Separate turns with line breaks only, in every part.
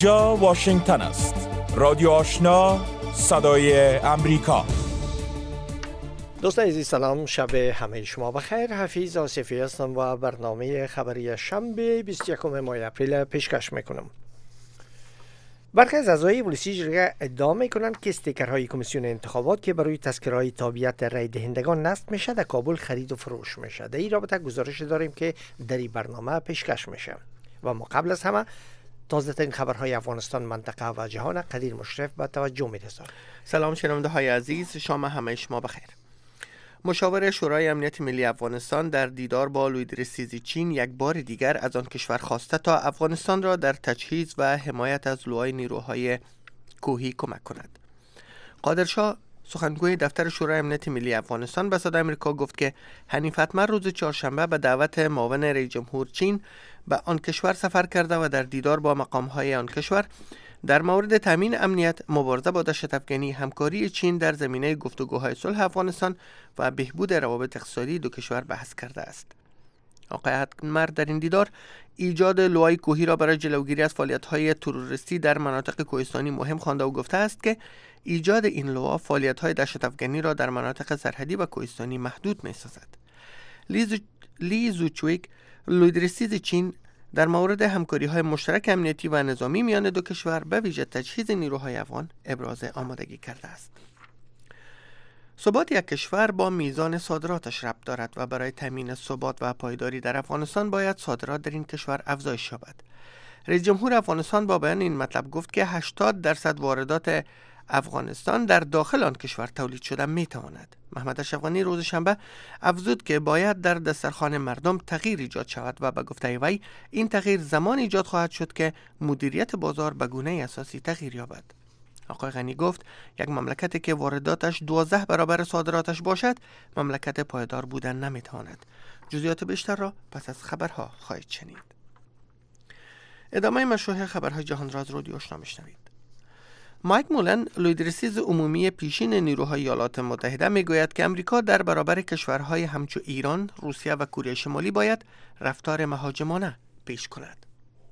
جا واشنگتن است. رادیو آشنا، صدای امریکا.
دوستان عزیز سلام، شب همه شما بخیر. حفیظ آصفی هستم و برنامه خبری شنبه 21 ماه اپریل پیشکش میکنم. برخی از اعضای پلیسی جرگه ادعا میکنند که استیکرهای کمیسیون انتخابات که برای تذکره‌های تابعیت رای دهندگان نصب میشه در کابل خرید و فروش میشه. در این رابطه گزارش داریم که در این برنامه پیشکش میشه. و ما قبل از همه تازه ترین خبرهای افغانستان، منطقه و جهان قدیر مشرف به توجه می‌رساند.
سلام شنونده های عزیز، شام همه شما بخیر. مشاور شورای امنیت ملی افغانستان در دیدار با لویدرسیز چین یک بار دیگر از آن کشور خواسته تا افغانستان را در تجهیز و حمایت از لوای نیروهای کوهی کمک کند. قادرشاه سخنگوی دفتر شورای امنیت ملی افغانستان به صدای امریکا گفت که حنیف اتمر روز چهارشنبه به دعوت معاون رئیس جمهور چین به آن کشور سفر کرده و در دیدار با مقام‌های آن کشور در مورد تامین امنیت، مبارزه با دهشت‌افکنی، همکاری چین در زمینه گفتگوهای صلح افغانستان و بهبود روابط اقتصادی دو کشور بحث کرده است. آقای اتمر در این دیدار ایجاد لوای کوهی را برای جلوگیری از فعالیت‌های تروریستی در مناطق کوهستانی مهم خوانده و گفته است که ایجاد این لوا فعالیت‌های دهشت‌افکنی را در مناطق سرحدی و کوهستانی محدود می‌سازد. لی زوچویک، لویدرسیز چین، در مورد همکاری‌های مشترک امنیتی و نظامی میان دو کشور به ویژه تجهیز نیروهای افغان ابراز آمادگی کرده است. ثبات یک کشور با میزان صادراتش ربط دارد و برای تامین ثبات و پایداری در افغانستان باید صادرات در این کشور افزایش یابد. رئیس جمهور افغانستان با بیان این مطلب گفت که 80% واردات افغانستان در داخل آن کشور تولید شده میتواند. محمد اشرف روز شنبه افزود که باید در دسترخوان مردم تغییر ایجاد شود و به گفته وی این تغییر زمان ایجاد خواهد شد که مدیریت بازار به گونه اساسی تغییر یابد. آقای غنی گفت یک مملکتی که وارداتش 12 برابر صادراتش باشد مملکت پایدار بودن نمیتواند. جزئیات بیشتر را پس از خبرها خواهید شنید. ادامه مشروع خبرهای جهان را از رادیو آشنا میشنوید. مایک مولن، لویدرسیز عمومی پیشین نیروهای ایالات متحده، میگوید که امریکا در برابر کشورهای همچو ایران، روسیه و کره شمالی باید رفتار مهاجمانه پیش کند.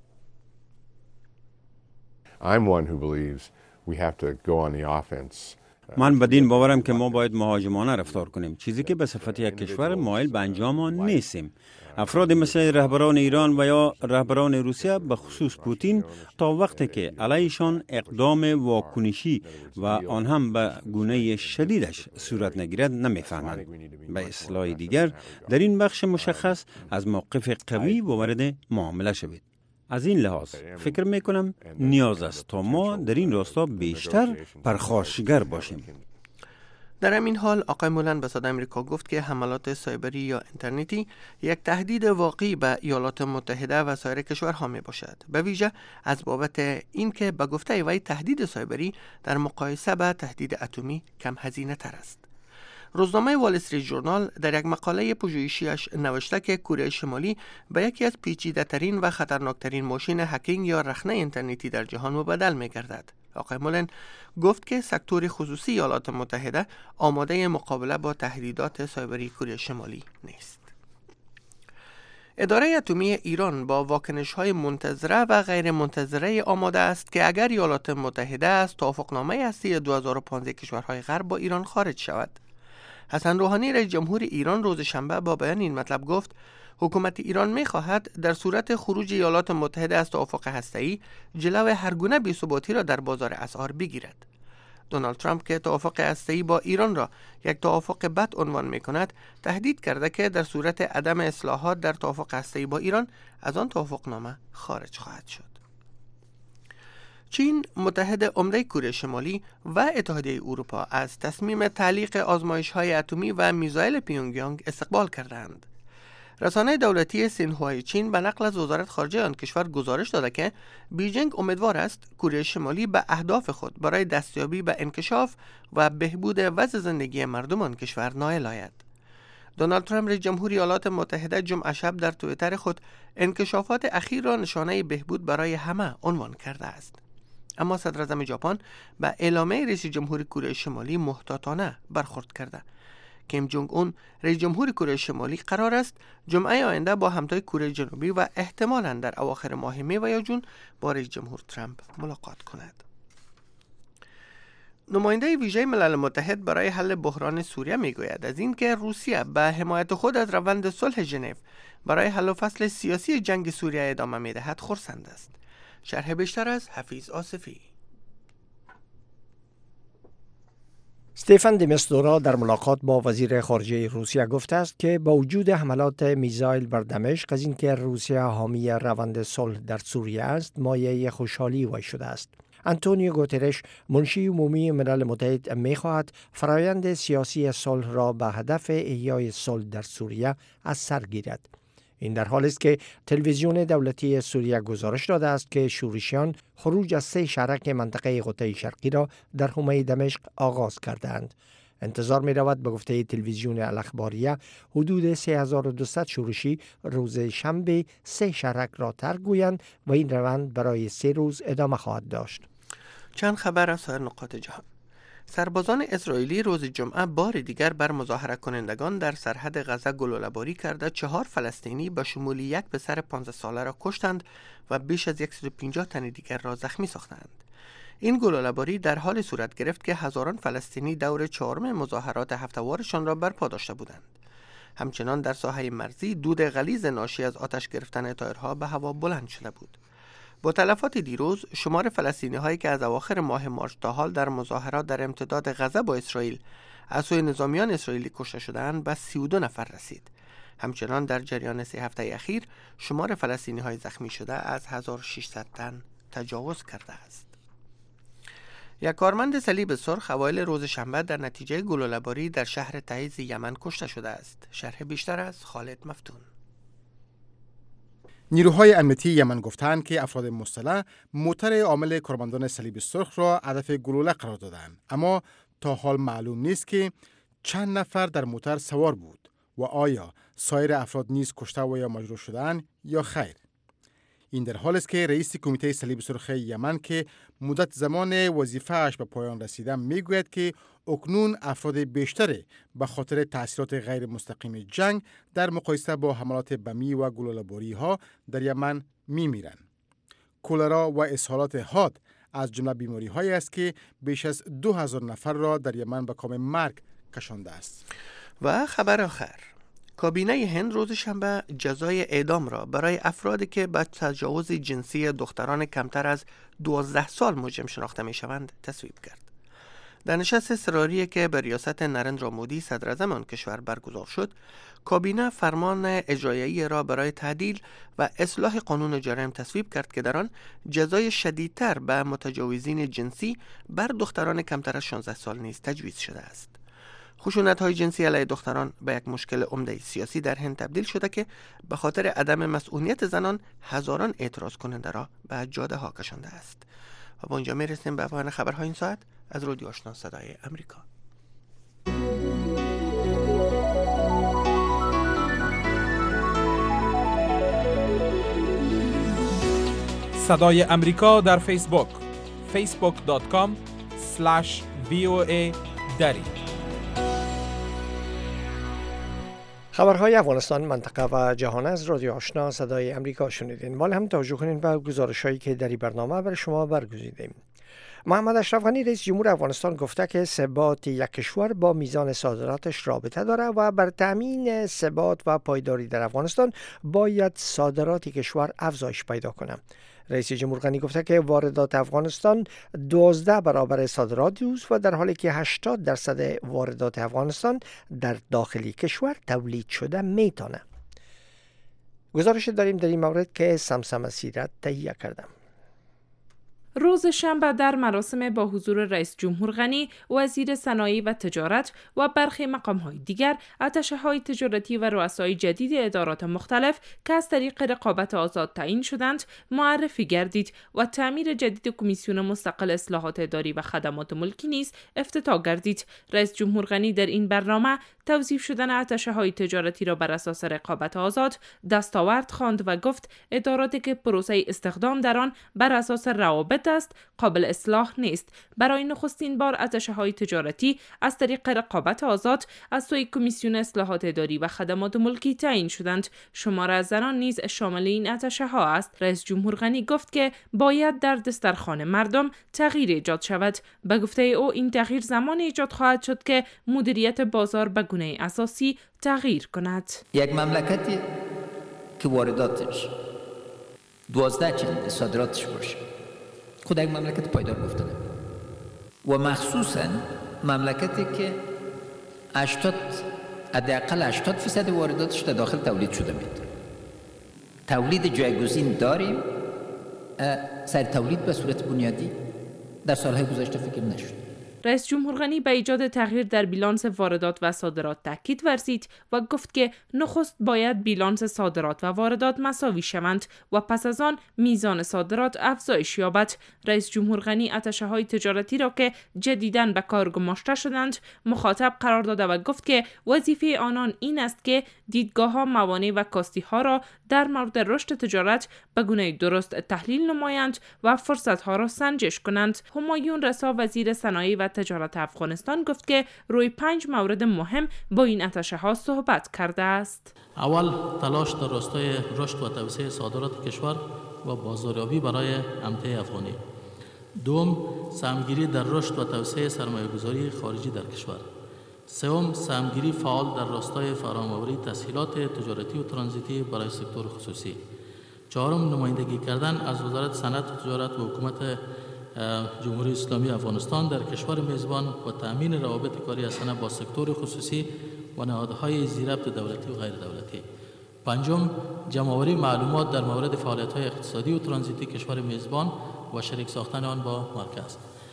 I'm one who believes we have to go on the offense.
من بدین باورم که ما باید مهاجمانه رفتار کنیم، چیزی که به صفت یک کشور مایل به انجام آن نیستیم. افراد مثل رهبران ایران و یا رهبران روسیه به خصوص پوتین تا وقتی که علیشان اقدام واکنشی و آن هم به گونه شدیدش صورت نگیرد نمیفهمند. به اصطلاح دیگر در این بخش مشخص از موقف قوی وارد معامله شوید. از این لحاظ فکر میکنم نیاز است تا ما در این راستا بیشتر پرخاشگر باشیم.
در همین حال آقای مولن به صدای امریکا گفت که حملات سایبری یا اینترنتی یک تهدید واقعی به ایالات متحده و سایر کشورها می باشد، به ویژه از بابت اینکه به گفته وی تهدید سایبری در مقایسه با تهدید اتمی کم هزینه تر است. روزنامه وال استریت ژورنال در یک مقاله پژوهشیش نوشته که کره شمالی به یکی از پیچیده‌ترین و خطرناکترین ماشین هکینگ یا رخنه اینترنتی در جهان مبدل می‌گردد. آقای مولن گفت که سکتور خصوصی ایالات متحده آماده مقابله با تهدیدات سایبری کره شمالی نیست. اداره اتمی ایران با واکنش‌های منتظره و غیر منتظره آماده است که اگر ایالات متحده از توافقنامه هسته 2015 کشورهای غرب با ایران خارج شود. حسن روحانی رئیس جمهور ایران روز شنبه با بیان این مطلب گفت حکومت ایران می‌خواهد در صورت خروج ایالات متحده از توافق هسته‌ای جلوی هر گونه بی‌ثباتی را در بازار اسعار بگیرد. دونالد ترامپ که توافق هسته‌ای با ایران را یک توافق بد عنوان می‌کند، تهدید کرده که در صورت عدم اصلاحات در توافق هسته‌ای با ایران از آن توافقنامه خارج خواهد شد. چین، متحد عمده کره شمالی و اتحادیه اروپا از تصمیم تعلیق آزمایش‌های اتمی و میزایل پیونگیانگ استقبال کردند. رسانه دولتی سینهوای چین به نقل از وزارت خارجه آن کشور گزارش داده که بیجینگ امیدوار است کره شمالی به اهداف خود برای دستیابی به انکشاف و بهبود وضع زندگی مردم آن کشور نائل آید. دونالد ترامپ رئیس جمهور ایالات متحده جمعه شب در توییتر خود انکشافات اخیر را نشانه بهبود برای همه عنوان کرده است. اما صدر اعظم ژاپن به اعلامیه رئیس جمهور کره شمالی محتاطانه برخورد کرده کیم جونگ اون رئیس جمهور کره شمالی قرار است جمعه آینده با همتای کره جنوبی و احتمالاً در اواخر ماه می و یا جون با رئیس جمهور ترامپ ملاقات کند. نماینده ویژه ملل متحد برای حل بحران سوریه میگوید از اینکه روسیه به حمایت خود از روند صلح ژنو برای حل و فصل سیاسی جنگ سوریه ادامه میدهد خرسند است. شرح بیشتر از حفیظ آصفی.
استفان د مستورا در ملاقات با وزیر خارجه روسیه گفته است که با وجود حملات میزایل بر دمشق از اینکه روسیه حامی روند صلح در سوریه است مایه خوشحالی وی شده است. آنتونیو گوترش منشی عمومی ملل متحد می‌خواهد فرایند سیاسی صلح را به هدف احیای صلح در سوریه از سر گیرد. این در حالی است که تلویزیون دولتی سوریه گزارش داده است که شورشیان خروج از 3 شهرک منطقه غوطه شرقی را در حومه دمشق آغاز کردند. انتظار می رود به گفته تلویزیون الاخباریه حدود 3200 شورشی روز شنبه 3 شهرک را ترک گویند و این روند برای 3 روز ادامه خواهد داشت.
چند خبر از سایر نقاط جهان. سربازان اسرائیلی روز جمعه بار دیگر بر مظاهره کنندگان در سرحد غزه گلوله‌باری کرده 4 فلسطینی به شمول 1 پسر 15 ساله را کشتند و بیش از 150 تن دیگر را زخمی ساختند. این گلوله‌باری در حال صورت گرفت که هزاران فلسطینی دور 4م مظاهرات هفته‌وارشان را برپا داشته بودند. همچنان در ساحه مرزی دود غلیظ ناشی از آتش گرفتن تایرها به هوا بلند شده بود. با تلفات دیروز شمار فلسطینی هایی که از اواخر ماه مارس تا حال در مظاهرات در امتداد غزه با اسرائیل از سوی نظامیان اسرائیلی کشته شدند به 32 نفر رسید. همچنان در جریان 3 هفته اخیر شمار فلسطینی های زخمی شده از 1600 تن تجاوز کرده است. یک کارمند صلیب سرخ اوایل روز شنبه در نتیجه گلوله‌باری در شهر تعیز یمن کشته شده است. شرح بیشتر از خالد مفتون.
نیروهای امنیتی یمن گفتند که افراد مسلح موتر عامل کارمندان صلیب سرخ را هدف گلوله قرار دادند، اما تا حال معلوم نیست که چند نفر در موتر سوار بود و آیا سایر افراد نیز کشته و یا مجروح شدند یا خیر. این در حالی است که رئیس کمیته صلیب سرخ یمن که مدت زمان وظیفه‌اش به پایان رسیده میگوید که اکنون افراد بیشتری به خاطر تأثیرات غیر مستقیم جنگ در مقایسه با حملات بمی و گلوله‌باری ها در یمن میمیرند. کولرا و اسهالات حاد از جمله بیماری هایی است که بیش از 2000 نفر را در یمن به کام مرگ کشانده است.
و خبر آخر، کابینه هند روز شنبه جزای اعدام را برای افرادی که به تجاوز جنسی دختران کمتر از 12 سال مجرم شناخته می شوند تصویب کرد. در نشست اضطراری که به ریاست نرندرا مودی صدر اعظم آن کشور برگزار شد، کابینه فرمان اجرایی را برای تعدیل و اصلاح قانون جرایم تصویب کرد که در آن جزای شدیدتر به متجاوزین جنسی بر دختران کمتر از 16 سال نیز تجویز شده است. خشونت‌های جنسی علیه دختران به یک مشکل عمده سیاسی در هند تبدیل شده که به خاطر عدم مسئولیت زنان هزاران اعتراض کننده را به جاده ها کشانده است. و با اینجا میرسیم به پایان خبرهای این ساعت از رادیو آشنا صدای امریکا.
صدای امریکا در فیسبوک facebook.com/VOA دری.
خبرهای افغانستان، منطقه و جهان از رادیو آشنا صدای امریکا شنیدین. مال هم توجه کنین به گزارش‌هایی که در این برنامه برای شما برگزیدیم. محمد اشرف غنی رئیس جمهور افغانستان گفته که ثبات یک کشور با میزان صادراتش رابطه داره و بر تامین ثبات و پایداری در افغانستان باید صادرات کشور افزایش پیدا کنه. رئیس جمهور غنی گفته که واردات افغانستان 12 برابر صادرات اوست و در حالی که 80% واردات افغانستان در داخلی کشور تولید شده میتونه. گزارش داریم در این مورد که سمسم سیرت تهیه کردم.
روز شنبه در مراسم با حضور رئیس جمهور غنی، وزیر صنایع و تجارت و برخی مقام‌های دیگر، آتش‌های تجارتی و رؤسای جدید ادارات مختلف که از طریق رقابت آزاد تعیین شدند معرفی گردید و تعمیر جدید کمیسیون مستقل اصلاحات اداری و خدمات ملکی نیز افتتاح گردید. رئیس جمهور غنی در این برنامه توظیف شدن آتش‌های تجارتی را بر اساس رقابت آزاد دستاورد خواند و گفت اداراتی که پروسه استخدام در آن بر اساس روابط است قابل اصلاح نیست. برای نخستین بار آتشه‌های تجارتی از طریق رقابت آزاد از سوی کمیسیون اصلاحات اداری و خدمات ملکی تعیین شدند. شمار از زنان نیز شامل این آتشه‌ها است. رئیس جمهور غنی گفت که باید در دسترخوان مردم تغییر ایجاد شود. به گفته او این تغییر زمان ایجاد خواهد شد که مدیریت بازار به گونه اساسی تغییر کند.
یک مملکتی که وارداتش 12 چند صادراتش باشه خود یک مملکت پایدار گفته نمیشه و مخصوصا مملکتی که 80% وارداتش در داخل تولید شده میاد. تولید جایگزین داریم، سر تولید به صورت بنیادی در سالهای گذشته فکر نشد.
رئیس جمهور غنی به ایجاد تغییر در بیلانس واردات و صادرات تاکید ورزید و گفت که نخست باید بیلانس صادرات و واردات مساوی شوند و پس از آن میزان صادرات افزایش یابد. رئیس جمهور غنی آتشه‌های تجارتی را که جدیداً به کار گماشته شدند مخاطب قرار داده و گفت که وظیفه آنان این است که دیدگاه‌ها، موانع و کاستی‌ها را در مورد رشد تجارت به گونه درست تحلیل نمایند و فرصت‌ها را سنجش کنند. همایون رسا وزیر صنایع و تجارت افغانستان گفت که روی 5 مورد مهم با این آتشه‌ها صحبت کرده است.
اول تلاش در راستای رشد و توسعه صادرات کشور و بازاریابی برای امته افغانی. دوم، سهمگیری در رشد و توسعه سرمایه‌گذاری خارجی در کشور. سوم، سهمگیری فعال در راستای فراهم‌آوری تسهیلات تجارتی و ترانزیتی برای سکتور خصوصی. چهارم، نمایندگی کردن از وزارت صنعت و تجارت و حکومت جمهوری اسلامی افغانستان در کشور میزبان و تأمین روابط کاری حسنه با سکتور خصوصی و نهادهای ذی‌ربط دولتی و غیر دولتی. پنجم، جمع‌آوری معلومات در مورد فعالیت‌های اقتصادی و ترانزیتی کشور میزبان و شریک ساختن آن با مرکز.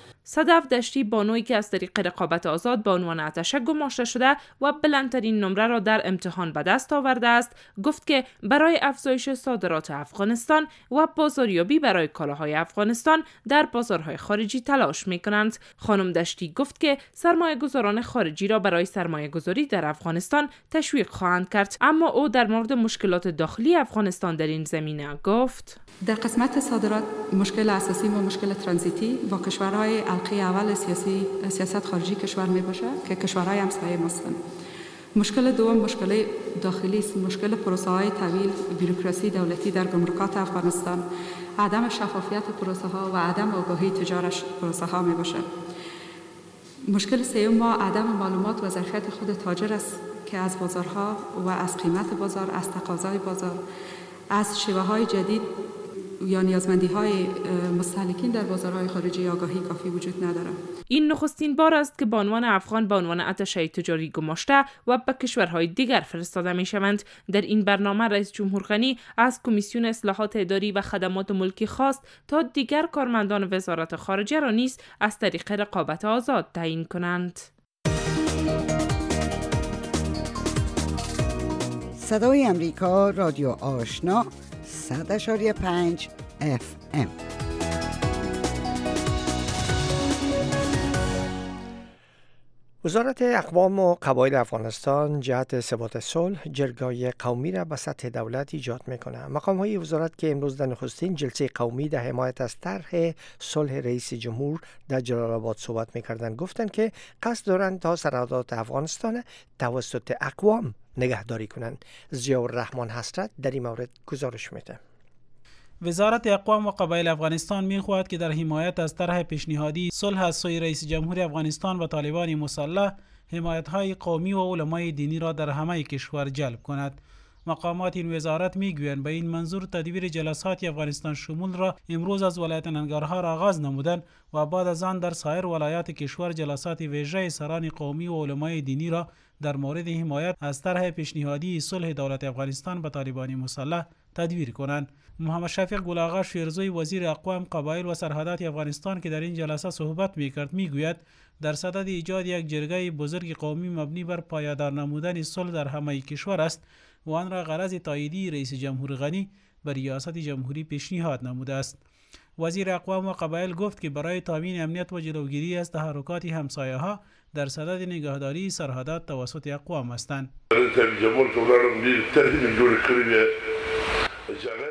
صدف دشتی بانویی که از طریق رقابت آزاد به عنوان آتشه گماشته شده و بلندترین نمره را در امتحان به دست آورده است، گفت که برای افزایش صادرات افغانستان و بازاریابی برای کالاهای افغانستان در بازارهای خارجی تلاش می‌کنند. خانم دشتی گفت که سرمایه‌گذاران خارجی را برای سرمایه‌گذاری در افغانستان تشویق خواهند کرد، اما او در مورد مشکلات داخلی افغانستان در این زمینه گفت:
در قسمت صادرات مشکل اساسی و مشکل ترانزیتی با کشورهای حلقه اول سیاست خارجی کشور می باشه که کشورهای همسایه ماستن. مشکل دوم مشکل داخلی است، مشکل پروسه های طویل، بوروکراسی دولتی در گمرکات افغانستان، عدم شفافیت پروسه ها و عدم آگاهی تجارت پروسه ها می باشه. مشکل سوم ما عدم معلومات و ظرفیت خود تاجر است که از بازارها و از قیمت بازار، از تقاضای بازار، از شیوه های جدید یا نیازمندی های مستهلکین در بازارهای خارجی آگاهی کافی وجود نداره.
این نخستین بار است که بانوان افغان به عنوان آتشه تجاری گماشته و به کشورهای دیگر فرستاده می شوند. در این برنامه رئیس جمهور غنی از کمیسیون اصلاحات اداری و خدمات ملکی خواست تا دیگر کارمندان وزارت خارجه را نیز از طریق رقابت آزاد تعیین کنند.
صدای امریکا، رادیو آشنا، 100.5 FM.
وزارت اقوام و قبایل افغانستان جهت ثبات صلح جرگه‌های قومی را به سطح دولت ایجاد میکنه. مقام‌های وزارت که امروز در نخستین جلسه قومی در حمایت از طرح صلح رئیس جمهور در جلال آباد صحبت میکردند گفتند که قصد دارند تا سرحدات افغانستان توسط اقوام نگهداری کنند. ضیاءالرحمن حسرت در این مورد گزارش میده.
وزارت اقوام و قبایل افغانستان می‌خواهد که در حمایت از طرح پیشنهادی صلح از سوی رئیس جمهور افغانستان و طالبان مسلح حمایت‌های قومی و علمای دینی را در همه کشور جلب کند. مقامات این وزارت میگویند به این منظور تدبیر جلسات افغانستان شمول را امروز از ولایت ننگرهار آغاز نمودند و بعد از آن در سایر ولایات کشور جلسات ویژه سران قومی و علمای دینی را در مورد حمایت از طرح پیشنهادی صلح دولت افغانستان با طالبان مسلح تدبیر کنند. محمد شفیق گل آقا شیرزوی وزیر اقوام قبایل و سرحدات افغانستان که در این جلسه صحبت میکرد میگوید در صدد ایجاد یک جرگه بزرگ قومی مبنی بر پایدار نمودن صلح در همه کشور است و آن را غرض تاییدی رئیس جمهور غنی بر ریاست جمهوری پیشنهاد نموده است. وزیر اقوام و قبایل گفت که برای تامین امنیت و جلوگیری از تحرکات همسایه‌ها در صدد نگهداری سرحدات توسط اقوام هستند.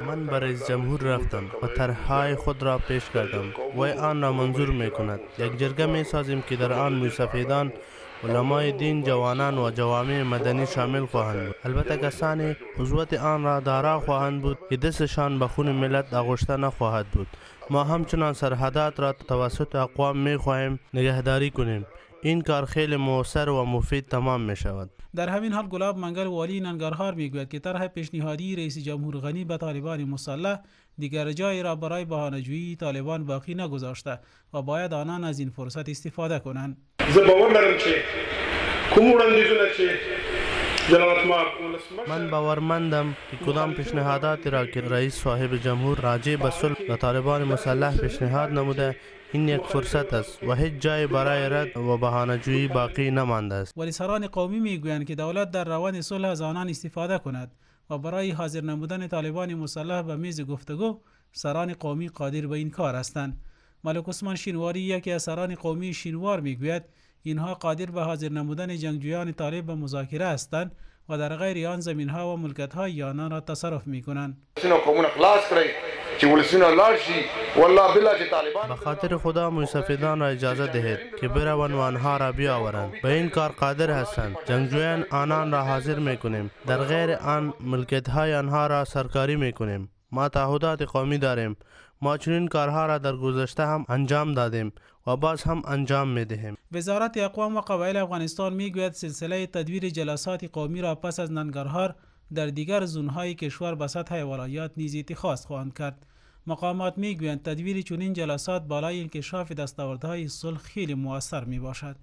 من به رئیس جمهور رفتم و طرح‌های خود را پیش کردم و آن را منظور می‌کند. یک جرگه می‌سازیم که در آن موسفیدان، علمای دین، جوانان و جوامع مدنی شامل خواهند بود. البته کسانی عضویت آن را دارا خواهند بود که دستشان به خون ملت آغشته نخواهد بود. ما همچنان سرحدات را توسط اقوام می‌خواهیم نگهداری کنیم. این کار خیلی مؤثر و مفید تمام می شود.
در همین حال گلاب منگل والی ننگرهار میگوید که طرح پیشنهادی رئیس جمهور غنی به طالبان مسلح دیگر جایی را برای بهانه‌جویی طالبان باقی نگذاشته و باید آنان از این فرصت استفاده کنند.
من باورمندم که کدام پیشنهاداتی را که رئیس صاحب جمهور راجع به صلح و طالبان مسلح پیشنهاد نموده، این یک فرصت است و هیچ جای برای رد و بهانه‌جویی باقی نمانده است.
ولی سران قومی میگویند که دولت در روند صلح از آنان استفاده کند و برای حاضر نمودن طالبان مسلح به میز گفتگو سران قومی قادر به این کار هستند. ملک عثمان شینواری یکی از سران قومی شینوار میگوید اینها قادر به حاضر نمودن جنگجویان طالب به مذاکره هستند و در غیر آن زمین‌ها و ملکیت‌های آنان را تصرف می‌کنند.
به خاطر خدا موسفیدان را اجازه دهید که بروند و آنها را بیاورند. به این کار قادر هستند. جنگجویان آنان را حاضر می‌کنیم. در غیر آن ملکیت‌های آنها را سرکاری می‌کنیم. ما تعهدات قومی داریم. ما چنین کارها را در گذشته هم انجام دادیم و باز هم انجام می‌دهیم.
وزارت اقوام و قبایل افغانستان میگوید سلسله تدویر جلسات قومی را پس از ننگرهار در دیگر زون‌های کشور به سطح ولایات نیز اتخاذ خواهند کرد. مقامات میگویند تدویر چنین جلسات بالای انکشاف دستاوردهای صلح خیلی مؤثر میباشد.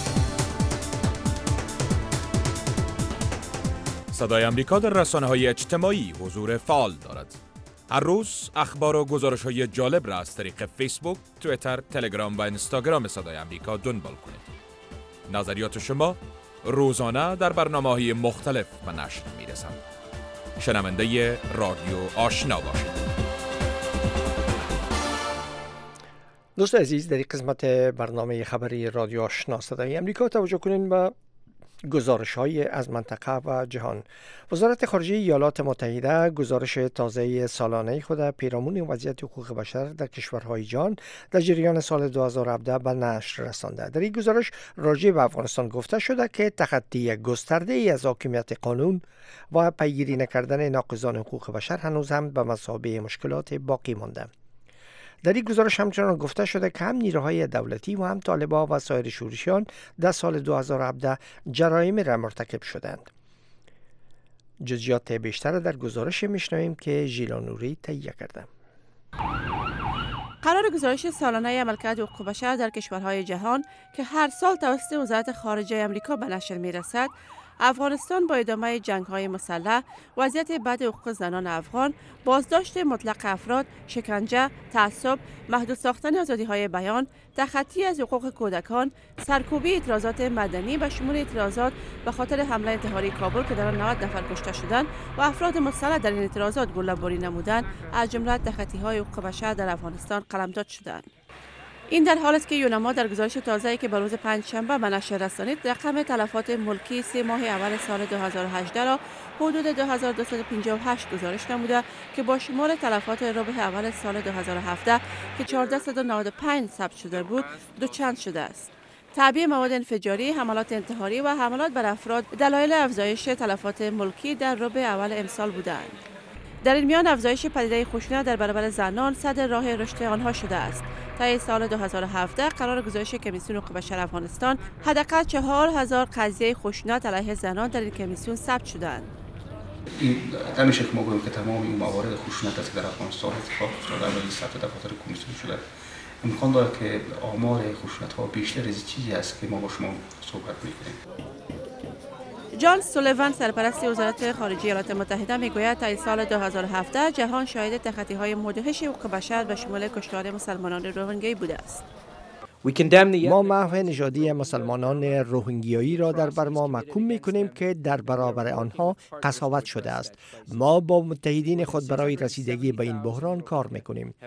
صدای آمریکا در رسانه‌های اجتماعی حضور فعال دارد. هر روز اخبار و گزارش‌های جالب را از طریق فیسبوک، توییتر، تلگرام و اینستاگرام صدای آمریکا دنبال کنید. نظریات شما روزانه در برنامه‌های مختلف به نشر می‌رسند. شنونده رادیو آشنا باشید.
دوست عزیز، در این قسمت برنامه خبری رادیو آشنا صدای آمریکا توجه کنین به گزارش‌های از منطقه و جهان. وزارت خارجه ایالات متحده گزارش تازه سالانه خود پیرامون وضعیت حقوق بشر در کشورهای جهان در جریان سال 2017 به نشر رسانده. در این گزارش راجع به افغانستان گفته شده که تخطی گسترده‌ای از حاکمیت قانون و پیگیری نکردن ناقضان حقوق بشر هنوز هم به مثابه مشکلات باقی مانده. در این گزارش همچنان گفته شده که هم نیروهای دولتی و هم طالبان و سایر شورشیان در سال 2017 جرایم را مرتکب شدند. جزئیات بیشتر در گزارش میشنویم که ژیلا نوری تهیه کرده.
قرار گزارش سالانه عملکرد حقوق بشر در کشورهای جهان که هر سال توسط وزارت خارجه آمریکا به نشر میرسد، افغانستان با ادامه جنگ‌های مسلح، وضعیت بد حقوق زنان افغان، بازداشت مطلق افراد، شکنجه، تعصب، محدود ساختن آزادی‌های بیان، تخطی از حقوق کودکان، سرکوبی اعتراضات مدنی به شمول اعتراضات به خاطر حمله انتحاری کابل که در آن 90 نفر کشته شدند و افراد مسلح در این اعتراضات گله‌باری نمودند، از جمله تخطی‌های حقوق بشر در افغانستان قلمداد شدند. این در حالی است که یونما در گزارش تازه‌ای که به روز پنجشنبه به نشر رسانید رقم تلفات ملکی 3 ماه اول سال 2018 را حدود 2258 گزارش نموده که با شمار تلفات ربع اول سال 2017 که 1495 ثبت شده بود دوچند شده است. تعبیه مواد انفجاری، حملات انتحاری و حملات بر افراد دلایل افزایش تلفات ملکی در ربع اول امسال بودند. در این میان افزایش پدیده خشونت در برابر زنان صدر راه رشد آنها شده است. تا سال 2017 قرار گزارش کمیسیون حقوق بشر افغانستان حداقل 4000 قضیه خشونت علیه زنان در این کمیسیون ثبت شدند.
این همیشه که ما گفتیم که تمام این موارد خشونت است که در افغانستان اتفاق افتاده و این ثبت دفاتر کمیسیون شده، امکان داره که آمار خشونت ها بیشتر از چیزی است که ما با شما صحبت می‌کنیم.
جان سولیوان سرپرست وزارت خارجه ایالات متحده میگوید تا سال 2017 جهان شاهد تخطی‌های مدهش حقوق بشر به شمول کشتار مسلمانان روهینگی بوده است.
ما محو نژادی مسلمانان روهینگیایی را در برما محکوم می‌کنیم که در برابر آنها قساوت شده است. ما با متحدین خود برای رسیدگی به این بحران کار می‌کنیم.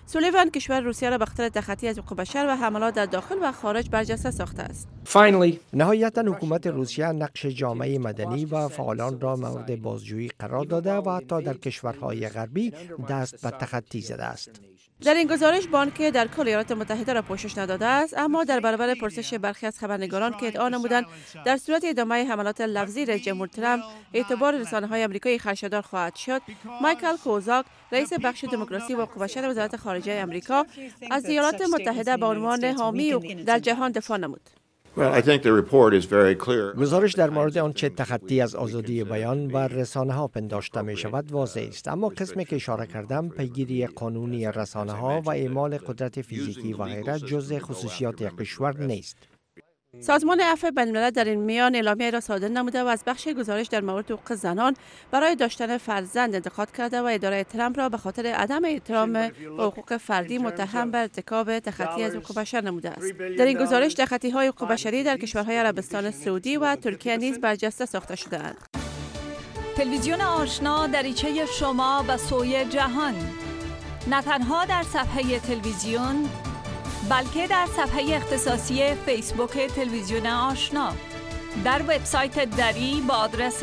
سولیوان کشور روسیه را به خاطر تخطی از حقوق بشر و حملات در داخل و خارج برجسته ساخته است.
نهایتاً حکومت روسیه نقش جامعه مدنی و فعالان را مورد بازجویی قرار داده و حتی در کشورهای غربی دست به تخطی زده است.
در این گزارش بانک در کل ایالات متحده را پوشش نداده است، اما در برابر پرسش برخی از خبرنگاران که ادعا نمودند در صورت ادامه حملات لفظی رئیس جمهور ترامپ اعتبار رسانه‌های آمریکایی خدشه‌دار خواهد شد، مایکل کوزاک رئیس بخش دموکراسی و حقوق بشر وزارت خارجه آمریکا از ایالات متحده به عنوان حامی در جهان دفاع نمود.
گزارش در مورد آنچه تخطی از آزادی بیان و رسانه ها پنداشته می شود واضح است، اما قسمی که اشاره کردم پیگیری قانونی رسانه ها و اعمال قدرت فیزیکی و غیره جزء خصوصیات یک کشور نیست.
سازمان عفو بین‌الملل در این میان اعلامیه را صادر نموده و از بخش گزارش در مورد حقوق زنان برای داشتن فرزند انتقاد کرده و اداره ترامپ را به خاطر عدم احترام به حقوق فردی متهم به ارتکاب تخطی از حقوق بشر نموده است. در این گزارش تخطی‌های حقوق بشری در کشورهای عربستان سعودی و ترکیه نیز برجسته ساخته شده‌اند.
تلویزیون آشنا دریچه شما به سوی جهان، نه تنها در صفحه تلویزیون بلکه در صفحه اختصاصی فیسبوک تلویزیون آشنا، در وبسایت دری با آدرس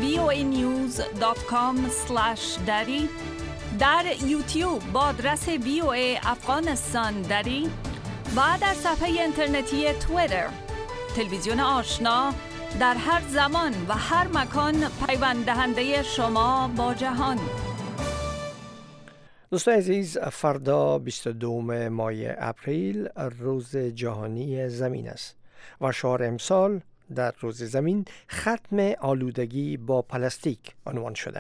voanews.com/dari، در یوتیوب با آدرس VOA افغانستان دری و در صفحه اینترنتی توییتر. تلویزیون آشنا در هر زمان و هر مکان پیوند دهنده شما با جهان.
دوستان عزیز، فردا 22 ماه اپریل روز جهانی زمین است و شعار امسال در روز زمین ختم آلودگی با پلاستیک عنوان شده.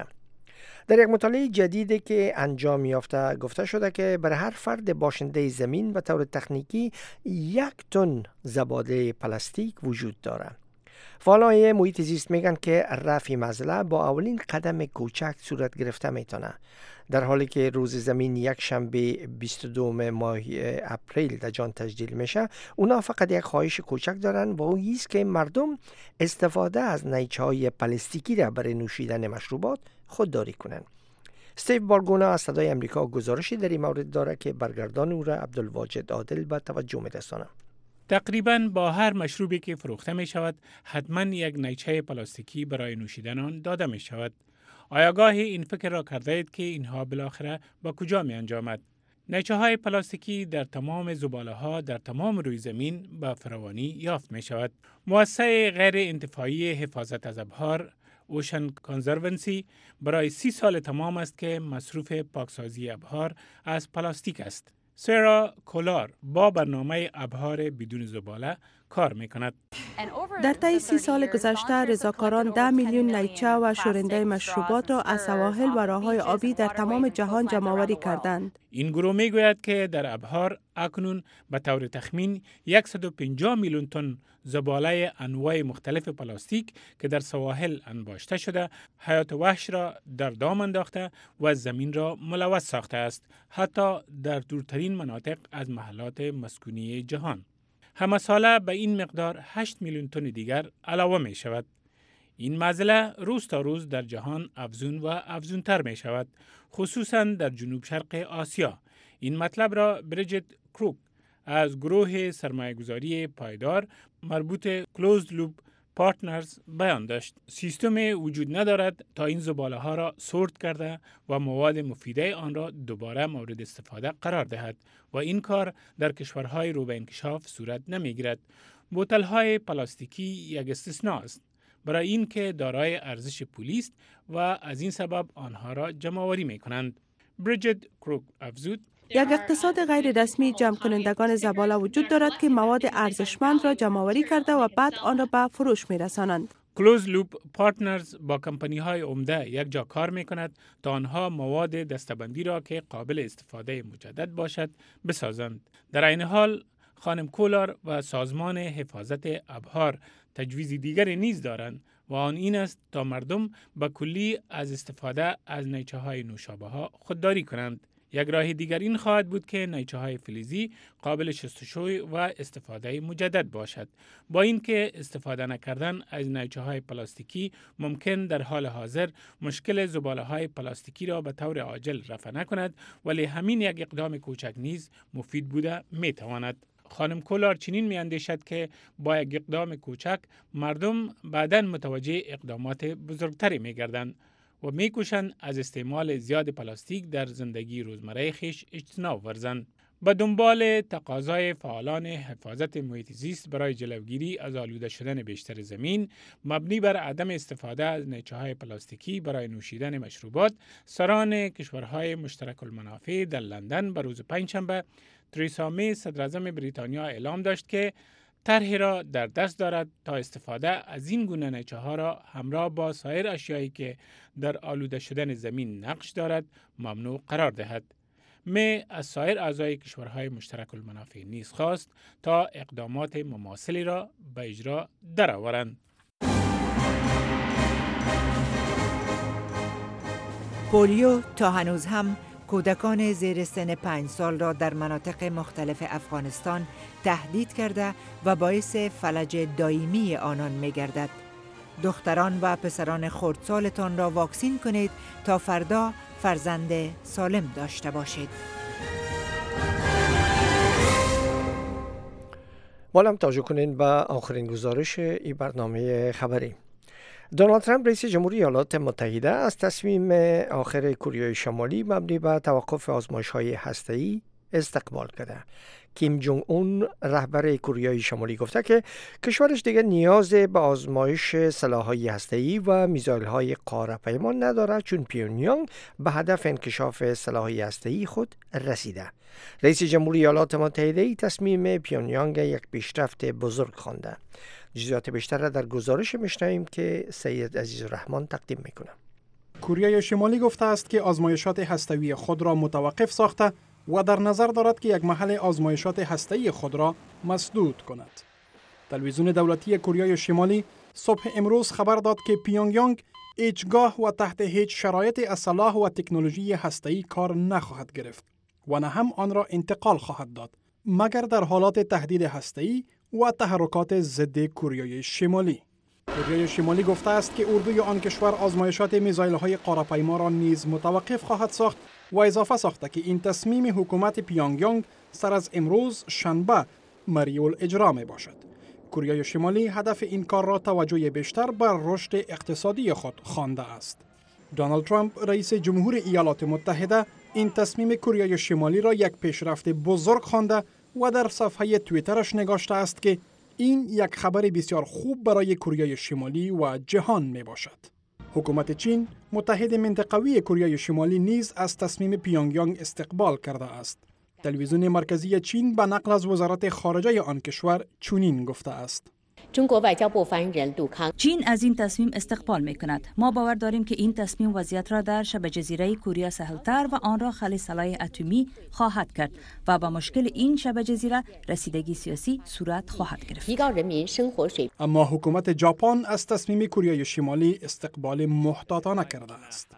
در یک مطالعه جدیدی که انجام یافته گفته شده که برای هر فرد باشنده زمین به طور تکنیکی 1 تن زباله پلاستیک وجود دارد. فعالان محیط زیست میگن که رفع مسئله با اولین قدم کوچک صورت گرفته میتونه. در حالی که روز زمین یک شنبه 22 ماه اپریل در جان تجلیل میشه، اونا فقط یک خواهش کوچک دارن و اون است که مردم استفاده از نیچه‌های پلاستیکی را برای نوشیدن مشروبات خودداری کنن. استیو بارگونا از صدای امریکا گزارشی در این مورد داره که برگردان او را عبدالواجد عادل به توجه میرسانه.
تقریباً با هر مشروبی که فروخته می شود حتما یک نیچه پلاستیکی برای نوشیدن آن داده می شود. آیا گاهی این فکر را کرده اید که اینها بالاخره با کجا می انجامد؟ نیچه های پلاستیکی در تمام زباله ها در تمام روی زمین به فراوانی یافت می شود. مؤسسه غیر انتفاعی حفاظت از ابحار اوشن کانزرونسی برای 30 سال تمام است که مصروف پاکسازی ابحار از پلاستیک است. سارا کولار با برنامه ابحار بدون زباله کار میکند.
در طی 30 سال گذشته رضاکاران 10 میلیون نیچه و شورنده مشروبات را از سواحل و راههای آبی در تمام جهان جمع‌آوری کردند.
این گروه میگوید که در ابحار اکنون به طور تخمین 150 میلیون تن زباله انواع مختلف پلاستیک که در سواحل انباشته شده حیات وحش را در دام انداخته و زمین را ملوث ساخته است، حتی در دورترین مناطق از محلات مسکونی جهان. همه ساله به این مقدار 8 میلیون تن دیگر علاوه می شود. این معضله روز تا روز در جهان افزون و افزونتر می شود، خصوصا در جنوب شرق آسیا. این مطلب را بریجت کروک از گروه سرمایه‌گذاری پایدار مربوط کلوزد لوپ پارتنرز بیان داشت. سیستم وجود ندارد تا این زباله ها را سورت کرده و مواد مفیده آن را دوباره مورد استفاده قرار دهد و این کار در کشورهای رو به انکشاف صورت نمیگیرد. بوتل های پلاستیکی یک استثناء است، برای این که دارای ارزش پولی است و از این سبب آنها را جمع‌آوری می‌کنند. بریجت کروک افزود:
یک اقتصاد غیر رسمی جمع کنندگان زباله وجود دارد که مواد ارزشمند را جمع‌آوری کرده و بعد آن را به فروش می‌رسانند.
کلوز لوپ پارتنرز با کمپانی های عمده یک جا کار می کند تا آنها مواد دسته‌بندی را که قابل استفاده مجدد باشد بسازند. در این حال خانم کولار و سازمان حفاظت ابحار تجویز دیگری نیز دارند و آن این است تا مردم به کلی از استفاده از نیچه های نوشابه ها خودداری کنند.
یک راه دیگر این خواهد بود که نیچه‌های فلزی قابل شستشوی و استفاده مجدد باشد. با اینکه استفاده نکردن از نیچه‌های پلاستیکی ممکن در حال حاضر مشکل زباله‌های پلاستیکی را به طور عاجل رفع نکند، ولی همین یک اقدام کوچک نیز مفید بوده می‌تواند. خانم کولار چنین می‌اندیشد که با یک اقدام کوچک مردم بعداً متوجه اقدامات بزرگتری می‌گردند و می‌کوشند از استعمال زیاد پلاستیک در زندگی روزمره خیش اجتناب ورزند. به دنبال تقاضای فعالان حفاظت محیط زیست برای جلوگیری از آلوده شدن بیشتر زمین مبنی بر عدم استفاده از نیچه‌های پلاستیکی برای نوشیدن مشروبات، سران کشورهای مشترک المنافع در لندن به روز پنجشنبه تریسا می صدراعظم بریتانیا اعلام داشت که طرحی را در دست دارد تا استفاده از این گونه نیچه‌ها را همراه با سایر اشیایی که در آلوده شدن زمین نقش دارد ممنوع قرار دهد. می از سایر اعضای کشورهای مشترک المنافع نیز خواست تا اقدامات مماثلی را به اجرا درآورند.
پولیو تا هنوز هم کودکان زیر سن 5 سال را در مناطق مختلف افغانستان تهدید کرده و باعث فلج دائمی آنان می گردد. دختران و پسران خردسالتان را واکسین کنید تا فردا فرزند سالم داشته باشید.
مالم توجه کنین به آخرین گزارش این برنامه خبری. دونالد ترامپ رئیس جمهوری ایالات متحده از تصمیم آخر کره شمالی مبنی بر توقف آزمایش‌های هسته‌ای استقبال کرده. کیم جونگ اون رهبر کره شمالی گفته که کشورش دیگر نیاز به آزمایش سلاح‌های هسته‌ای و میزایل‌های قاره‌پیمای ندارد چون پیونیانگ به هدف انکشاف سلاح‌های هسته‌ای خود رسیده. رئیس جمهوری ایالات متحده ای تصمیم پیونیانگ یک پیشرفت بزرگ خوانده. جزئیات بیشتر را در گزارش میشنویم که سید عزیزالرحمن تقدیم میکنه.
کره شمالی گفته است که آزمایشات هسته‌ای خود را متوقف ساخته و در نظر دارد که یک محل آزمایشات هسته‌ای خود را مسدود کند. تلویزیون دولتی کره شمالی صبح امروز خبر داد که پیونگیانگ هیچگاه و تحت هیچ شرایط از سلاح و تکنولوژی هسته‌ای کار نخواهد گرفت و نه هم آن را انتقال خواهد داد مگر در حالات تهدید هسته‌ای و تحرکات ضد کره شمالی. کره شمالی گفته است که اردوی آن کشور آزمایشات میزایل‌های قاره‌پیما را نیز متوقف خواهد ساخت و اضافه ساخته که این تصمیم حکومت پیونگیانگ سر از امروز شنبه مریول اجرا می باشد. کره شمالی هدف این کار را توجه بیشتر بر رشد اقتصادی خود خوانده است. دونالد ترامپ رئیس جمهور ایالات متحده این تصمیم کره شمالی را یک پیشرفت بزرگ خوانده و در صفحه توییترش نگاشته است که این یک خبر بسیار خوب برای کره شمالی و جهان می باشد. حکومت چین متحد منطقوی کره شمالی نیز از تصمیم پیونگیانگ استقبال کرده است. تلویزیون مرکزی چین به نقل از وزارت خارجه آن کشور چنین گفته است:
چین از این تصمیم استقبال می کند. ما باور داریم که این تصمیم وضعیت را در شبه جزیره کره سهل‌تر و آن را خالی سلاح اتمی خواهد کرد و با مشکل این شبه جزیره رسیدگی سیاسی صورت خواهد گرفت.
اما حکومت ژاپن از تصمیم کره شمالی استقبال محتاطانه کرده است.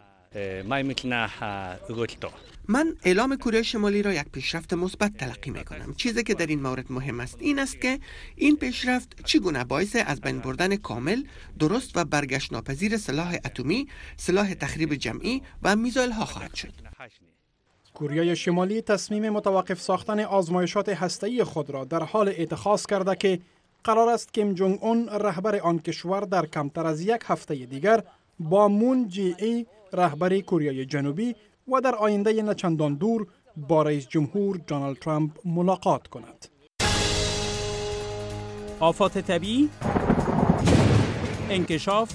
من اعلام کره شمالی را یک پیشرفت مثبت تلقی می کنم. چیزی که در این مورد مهم است این است که این پیشرفت چگونه باعث از بین بردن کامل، درست و برگشت ناپذیر سلاح اتمی، سلاح تخریب جمعی و میزایل ها خواهد شد.
کره شمالی تصمیم متوقف ساختن آزمایشات هسته‌ای خود را در حال اتخاذ کرده که قرار است کیم جونگ اون رهبر آن کشور در کمتر از یک هفته دیگر با مون جی ای رهبر کره جنوبی و در آینده نچندان دور با رئیس جمهور دونالد ترامپ ملاقات کند.
آفات طبیعی، انکشاف،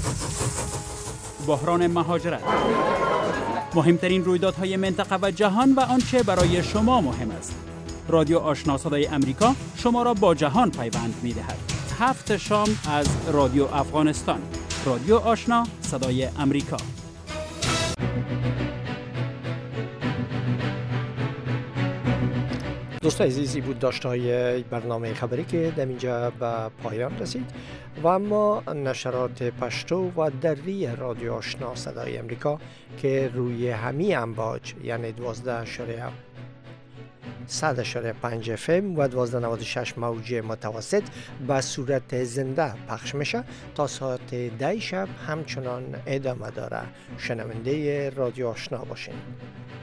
بحران مهاجرت، مهمترین رویدادهای منطقه و جهان و آنچه برای شما مهم است. رادیو آشنا صدای امریکا شما را با جهان پیوند می‌دهد. 7 شام از رادیو افغانستان. رادیو آشنا صدای امریکا.
دوست عزیزی بود داشتهای برنامه خبری که در اینجا به پایان رسید و اما نشرات پشتو و دری رادیو آشنا صدای امریکا که روی همی امواج یعنی 100.5 FM و 1296 موج متوسط به صورت زنده پخش میشه تا ساعت 10 شب همچنان ادامه داره. شنونده رادیو آشنا باشین.